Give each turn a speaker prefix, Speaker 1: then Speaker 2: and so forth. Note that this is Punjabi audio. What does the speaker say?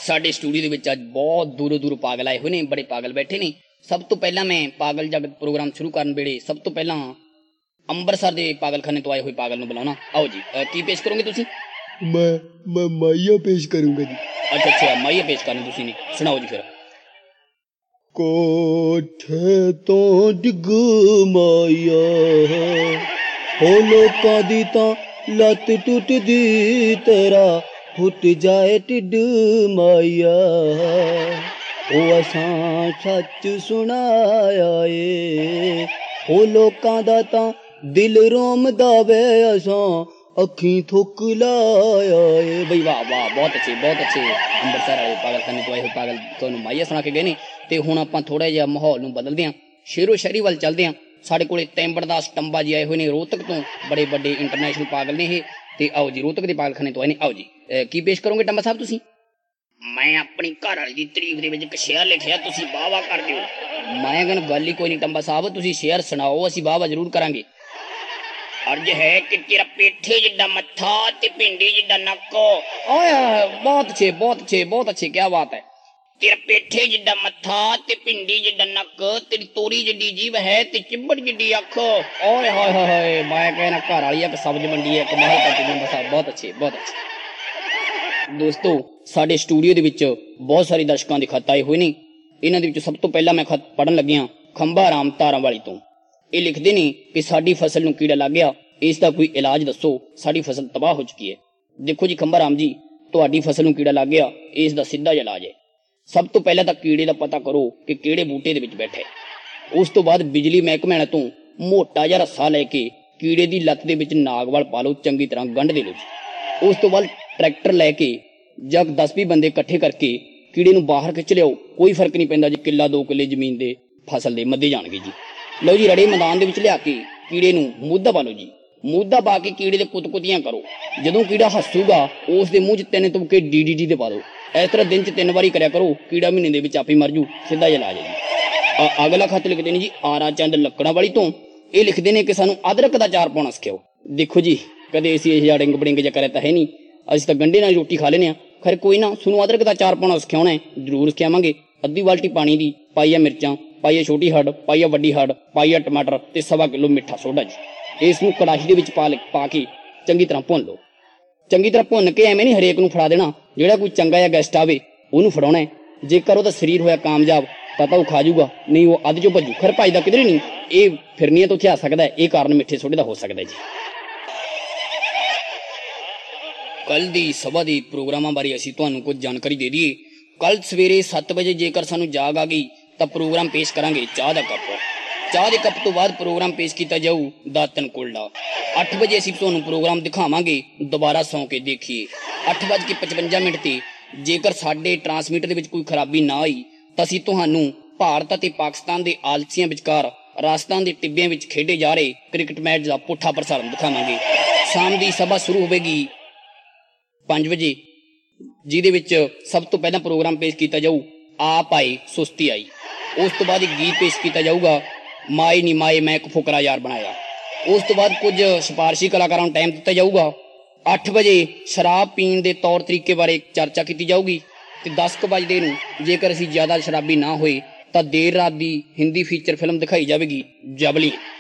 Speaker 1: ਸਾਡੇ ਸਟੂਡੀਓ ਦੇ ਵਿੱਚ ਅੱਜ ਬਹੁਤ ਦੂਰੋਂ ਦੂਰੋਂ ਪਾਗਲ ਆਏ ਹੋਏ ਨੇ, ਬੜੇ ਪਾਗਲ ਬੈਠੇ ਨੇ। ਸਭ ਤੋਂ ਪਹਿਲਾਂ ਮੈਂ ਪਾਗਲ ਜਗਤ ਪ੍ਰੋਗਰਾਮ ਸ਼ੁਰੂ ਕਰਨ ਵੇਲੇ ਸਭ ਤੋਂ ਪਹਿਲਾਂ ਅੰਮ੍ਰਿਤਸਰ ਦੇ ਪਾਗਲਖਾਨੇ ਤੋਂ ਆਏ ਹੋਏ ਪਾਗਲ ਨੂੰ ਬੁਲਾਉਣਾ। ਆਓ ਜੀ, ਕੀ ਪੇਸ਼ ਕਰੋਗੇ ਤੁਸੀਂ?
Speaker 2: ਮੈਂ ਮਾਈਆ ਪੇਸ਼ ਕਰੂੰਗਾ ਜੀ।
Speaker 1: ਅੱਛਾ, ਮਾਈਆ ਪੇਸ਼ ਕਰਨੀ ਤੁਸੀਂ ਨੇ, ਸੁਣਾਓ ਜੀ ਫਿਰ।
Speaker 2: ਕੋਠੇ ਤੋਂ ਡਿੱਗ ਮਾਇਆ ਹੋ ਲੋਕਾਂ ਦੀ ਤਾਂ ਲੱਤ ਟੁੱਟਦੀ, ਤੇਰਾ ਫੁੱਟ ਜਾਏ ਢਿੱਡ ਮਾਇਆ। ਉਹ ਅਸਾਂ ਸੱਚ ਸੁਣਾਇਆ ਏ, ਉਹ ਲੋਕਾਂ ਦਾ ਤਾਂ ਦਿਲ ਰੋਮਦਾ ਵੇ, ਅਸਾਂ ਅੱਖੀਂ ਥੁੱਕ ਲਾਇਆ ਏ।
Speaker 1: ਬਈ ਵਾਹ ਵਾਹ, ਬਹੁਤ ਅੱਛੇ ਬਹੁਤ ਅੱਛੇ। ਅੰਮ੍ਰਿਤਸਰ ਵਾਲੇ ਪਾਗਲਖਾਨੇ ਤੋਂ ਆਏ ਹੋਏ ਪਾਗਲ ਤੁਹਾਨੂੰ ਮਾਈਆ ਸੁਣਾ ਕੇ ਗਏ ਨੇ। ਤੇ ਹੁਣ ਆਪਾਂ ਥੋੜਾ ਜਿਹਾ ਮਾਹੌਲ ਨੂੰ ਬਦਲਦੇ ਹਾਂ, ਸ਼ੇਰੋ ਸ਼ਾਇਰੀ ਵੱਲ ਚੱਲਦੇ ਹਾਂ। ਸਾਡੇ ਕੋਲੇ ਤੈਂਬੜਦਾਸ ਟੰਬਾ ਜੀ ਆਏ ਹੋਏ ਨੇ ਰੋਹਤਕ ਤੋਂ, ਬੜੇ ਵੱਡੇ ਇੰਟਰਨੈਸ਼ਨਲ ਪਾਗਲ ਨੇ ਇਹ। ਤੇ ਆਓ ਜੀ, ਰੋਹਤਕ ਦੇ ਪਾਗਲਖਾਨੇ ਤੋਂ ਆਏ ਨੇ। ਆਓ ਜੀ, ਕੀ ਪੇਸ਼ ਕਰੋਗੇ ਟੰਬਾ ਸਾਹਿਬ ਤੁਸੀਂ? ਮੈਂ ਆਪਣੀ ਘਰ ਵਾਲੀ ਦੀ ਤਾਰੀਫ ਦੇ ਵਿੱਚ ਇੱਕ ਸ਼ੇਅਰ ਲਿਖਿਆ, ਤੁਸੀਂ ਵਾਹ ਵਾਹ ਕਰ ਦਿਓ। ਮੈਂ ਕਹਿੰਦਾ ਗੱਲ ਹੀ ਕੋਈ ਨਹੀਂ ਟੰਬਾ ਸਾਹਿਬ, ਤੁਸੀਂ ਸ਼ੇਅਰ ਸੁਣਾਓ, ਅਸੀਂ ਵਾਹ ਵਾਹ ਜ਼ਰੂਰ ਕਰਾਂਗੇ। ਅਰਜ ਹੈ ਕਿ ਤੇਰਾ ਪੇਠੇ ਜਿੱਡਾ ਮੱਥਾ ਤੇ ਪਿੰਡੀ ਜਿੱਡਾ ਨੱਕ। ਓਏ ਬਹੁਤ ਅੱਛੇ ਬਹੁਤ ਅੱਛੇ ਬਹੁਤ ਅੱਛੇ, ਕਿਆ ਬਾਤ ਹੈ। ਤੇਰਾ ਪੇਠੇ ਜਿੱਡਾ ਮੱਥਾ ਤੇ ਪਿੰਡੀ ਜਿੱਡਾ ਨੱਕ, ਤੇਰੀ ਤੋਰੀ ਜਿੱਡੀ ਜੀਭ ਹੈ ਤੇ ਚਿੱਬੜ ਜਿੱਡੀ ਅੱਖ। ਓਏ ਹੋਏ ਹੋਏ ਹੋਏ, ਮੈਂ ਕਹਿੰਦਾ ਘਰ ਵਾਲੀ ਇੱਕ ਸਬਜ਼ ਮੰਡੀ ਹੈ, ਇੱਕ ਮਾਹਰ ਕਰਤੀ ਟੰਬਾ ਸਾਹਿਬ, ਬਹੁਤ ਅੱਛੇ ਬਹੁਤ ਅੱਛੇ। ਦੋਸਤੋ, ਸਾਡੇ ਸਟੂਡੀਓ ਦੇ ਵਿੱਚ ਬਹੁਤ ਸਾਰੇ ਦਰਸ਼ਕਾਂ ਦੇ ਖੱਤ ਆਏ ਹੋਏ ਨੇ। ਇਹਨਾਂ ਦੇ ਵਿੱਚ ਸਭ ਤੋਂ ਪਹਿਲਾਂ ਮੈਂ ਖੱਤ ਪੜ੍ਹਨ ਲੱਗਿਆ ਖੰਭਾ ਰਾਮ ਧਾਰਾਂ ਵਾਲੀ ਤੋਂ। ਇਹ ਲਿਖਦੇ ਨੇ ਕਿ ਸਾਡੀ ਫਸਲ ਨੂੰ ਕੀੜਾ ਲੱਗ ਗਿਆ, ਇਸ ਦਾ ਕੋਈ ਇਲਾਜ ਦੱਸੋ, ਸਾਡੀ ਫਸਲ ਤਬਾਹ ਹੋ ਚੁੱਕੀ ਹੈ। ਦੇਖੋ ਜੀ ਖੰਭਾ ਰਾਮ ਜੀ, ਤੁਹਾਡੀ ਫਸਲ ਨੂੰ ਕੀੜਾ ਲੱਗ ਗਿਆ, ਇਸ ਦਾ ਸਿੱਧਾ ਜਿਹਾ ਇਲਾਜ ਹੈ। ਸਭ ਤੋਂ ਪਹਿਲਾਂ ਤਾਂ ਕੀੜੇ ਦਾ ਪਤਾ ਕਰੋ ਕਿ ਕਿਹੜੇ ਬੂਟੇ ਦੇ ਵਿੱਚ ਬੈਠੇ। ਉਸ ਤੋਂ ਬਾਅਦ ਬਿਜਲੀ ਮਹਿਕਮੇ ਤੋਂ ਮੋਟਾ ਜਿਹਾ ਰੱਸਾ ਲੈ ਕੇ ਕੀੜੇ ਦੀ ਲੱਤ ਦੇ ਵਿੱਚ ਨਾਗਵਾਲ ਪਾ ਲਓ, ਚੰਗੀ ਤਰ੍ਹਾਂ ਗੰਢ ਦੇ ਲਓ ਜੀ। ਉਸ ਤੋਂ ਬਾਅਦ ਟਰੈਕਟਰ ਲੈ ਕੇ ਜਾਂ 10-20 ਬੰਦੇ ਇਕੱਠੇ ਕਰਕੇ ਕੀੜੇ ਨੂੰ ਬਾਹਰ ਖਿੱਚ ਲਿਆਓ, ਕੋਈ ਫਰਕ ਨਹੀਂ ਪੈਂਦਾ ਜੀ, ਕਿੱਲਾ 2 ਕਿੱਲੇ ਜ਼ਮੀਨ ਦੇ ਫਸਲ ਦੇ ਮੱਧੇ ਜਾਣਗੇ ਜੀ। ਲਓ ਜੀ, ਰੜੇ ਮੈਦਾਨ ਦੇ ਵਿੱਚ ਲਿਆ ਕੇ ਕੀੜੇ ਨੂੰ ਮੂਧਾ ਪਾ ਲਓ ਜੀ। ਮੂਧਾ ਪਾ ਕੇ ਕੀੜੇ ਦੇ ਕੁੱਤਕੁੱਤੀਆਂ ਕਰੋ। ਜਦੋਂ ਕੀੜਾ ਹੱਸੂਗਾ ਉਸ ਦੇ ਮੂੰਹ 'ਚ 3 ਤੁਪਕੇ DDT ਦੇ ਪਾ ਦਿਓ। ਇਸ ਤਰ੍ਹਾਂ ਦਿਨ 'ਚ 3 ਵਾਰੀ ਕਰਿਆ ਕਰੋ, ਕੀੜਾ ਮਹੀਨੇ ਦੇ ਵਿੱਚ ਆਪੇ ਮਰ ਜੂ, ਸਿੱਧਾ ਜਿਹਾ ਇਲਾਜ ਹੈ ਜੀ। ਅਗਲਾ ਖੱਤ ਲਿਖਦੇ ਨੇ ਜੀ ਆਰਾ ਚੰਦ ਲੱਕੜਾਂ ਵਾਲੀ ਤੋਂ। ਇਹ ਲਿਖਦੇ ਨੇ ਕਿ ਸਾਨੂੰ ਅਦਰਕ ਦਾ ਚਾਰ ਪਾਉਣਾ ਸਿਖਾਓ। ਦੇਖੋ ਜੀ, ਕਦੇ ਅਸੀਂ ਇਹ ਜਿਹਾ ਡਿੰਗ ਬੜਿੰਗ ਜਿਹਾ ਕਰਿਆ ਤਾਂ ਹੈ ਨਹੀਂ, ਅਸੀਂ ਤਾਂ ਗੰਢੇ ਨਾਲ ਰੋਟੀ ਖਾ ਲੈਂਦੇ ਹਾਂ। ਖੈਰ ਕੋਈ ਨਾ, ਤੁਹਾਨੂੰ ਅਦਰਕ ਦਾ ਚਾਰ ਪਾਉਣਾ ਸਿਖਾਉਣਾ ਹੈ, ਜ਼ਰੂਰ ਸਿਖਾਵਾਂਗੇ। ਅੱਧੀ ਬਾਲਟੀ ਪਾਣੀ ਦੀ, ਪਾਈਆ ਮਿਰਚਾਂ, ਪਾਈਆ ਛੋਟੀ ਹੱਡ, ਪਾਈਆ ਵੱਡੀ ਹੱਡ, ਪਾਈਆ ਟਮਾਟਰ ਤੇ 1.25 ਕਿਲੋ ਮਿੱਠਾ ਸੋਡਾ ਜੀ। ਇਸ ਨੂੰ ਕੜਾਹੀ ਦੇ ਵਿੱਚ ਪਾ ਕੇ ਚੰਗੀ ਤਰ੍ਹਾਂ ਭੁੰਨ ਲਓ। ਚੰਗੀ ਤਰ੍ਹਾਂ ਭੁੰਨ ਕੇ ਐਵੇਂ ਨਹੀਂ ਹਰੇਕ ਨੂੰ ਫੜਾ ਦੇਣਾ, ਜਿਹੜਾ ਕੋਈ ਚੰਗਾ ਜਿਹਾ ਗੈਸਟ ਆਵੇ ਉਹਨੂੰ ਫੜਾਉਣਾ ਹੈ। ਜੇਕਰ ਉਹਦਾ ਸਰੀਰ ਹੋਇਆ ਕਾਮਯਾਬ ਤਾਂ ਉਹ ਖਾ ਜੂਗਾ, ਨਹੀਂ ਉਹ ਅੱਧ ਚੋਂ ਭੱਜੂ। ਖੈਰ ਭੱਜਦਾ ਕਿਧਰੇ ਨਹੀਂ, ਇਹ ਫਿਰਨੀਆਂ ਤੋਂ ਥਿਆ ਸਕਦਾ ਹੈ, ਇਹ ਕਾਰਨ ਮਿੱਠੇ ਸੋਡੇ ਦਾ ਹੋ ਸਕਦਾ ਜੀ। ਕੱਲ ਦੀ ਸਭਾ ਦੇ ਪ੍ਰੋਗਰਾਮਾਂ ਬਾਰੇ ਅਸੀਂ ਤੁਹਾਨੂੰ ਕੁਝ ਜਾਣਕਾਰੀ ਦੇ ਦਈਏ। ਕੱਲ ਸਵੇਰੇ 7 ਵਜੇ ਜੇਕਰ ਸਾਨੂੰ ਜਾਗ ਆ ਗਈ ਤਾਂ ਪ੍ਰੋਗਰਾਮ ਪੇਸ਼ ਕਰਾਂਗੇ ਚਾਹ ਦਾ ਕੱਪ। ਚਾਹ ਦੇ ਕੱਪ ਤੋਂ ਬਾਅਦ ਪ੍ਰੋਗਰਾਮ ਪੇਸ਼ ਕੀਤਾ ਜਾਊ ਦਾਤਨ ਕੁਲਡਾ। 8 ਵਜੇ ਅਸੀਂ ਤੁਹਾਨੂੰ ਪ੍ਰੋਗਰਾਮ ਦਿਖਾਵਾਂਗੇ ਦੁਬਾਰਾ ਸੌਂ ਕੇ ਦੇਖੀਏ। 8:55 ਤੇ ਜੇਕਰ ਸਾਡੇ ਟਰਾਂਸਮੀਟਰ ਦੇ ਵਿੱਚ ਕੋਈ ਖਰਾਬੀ ਨਾ ਆਈ ਤਾਂ ਅਸੀਂ ਤੁਹਾਨੂੰ ਭਾਰਤ ਅਤੇ ਪਾਕਿਸਤਾਨ ਦੇ ਆਲਸੀਆਂ ਵਿਚਕਾਰ ਰਾਜਸਥਾਨ ਦੇ ਟਿੱਬਿਆਂ ਵਿੱਚ ਖੇਡੇ ਜਾ ਰਹੇ ਕ੍ਰਿਕਟ ਮੈਚ ਦਾ ਪੁੱਠਾ ਪ੍ਰਸਾਰਣ ਦਿਖਾਵਾਂਗੇ। ਸ਼ਾਮ ਦੀ ਸਭਾ ਸ਼ੁਰੂ ਹੋਵੇਗੀ 5 ਵਜੇ, ਜਿਹਦੇ ਵਿੱਚ ਸਭ ਤੋਂ ਪਹਿਲਾਂ ਪ੍ਰੋਗਰਾਮ ਪੇਸ਼ ਕੀਤਾ ਜਾਊ ਆਪ ਆਈ ਸੁਸਤੀ ਆਈ। ਉਸ ਤੋਂ ਬਾਅਦ ਇੱਕ ਗੀਤ ਪੇਸ਼ ਕੀਤਾ ਜਾਊਗਾ ਮਾਏ ਨੀ ਮਾਏ ਮੈਂ ਇੱਕ ਫੁਕਰਾ ਯਾਰ ਬਣਾਇਆ। ਉਸ ਤੋਂ ਬਾਅਦ ਕੁਝ ਸਿਫਾਰਸ਼ੀ ਕਲਾਕਾਰਾਂ ਨੂੰ ਟਾਈਮ ਦਿੱਤਾ ਜਾਊਗਾ। 8 ਵਜੇ ਸ਼ਰਾਬ ਪੀਣ ਦੇ ਤੌਰ ਤਰੀਕੇ ਬਾਰੇ ਚਰਚਾ ਕੀਤੀ ਜਾਊਗੀ ਤੇ 10 ਵਜੇ ਨੂੰ ਜੇਕਰ ਅਸੀਂ ਜ਼ਿਆਦਾ ਸ਼ਰਾਬੀ ਨਾ ਹੋਏ ਤਾਂ ਦੇਰ ਰਾਤ ਦੀ ਹਿੰਦੀ ਫੀਚਰ ਫਿਲਮ ਦਿਖਾਈ ਜਾਵੇਗੀ ਜਬਲੀ।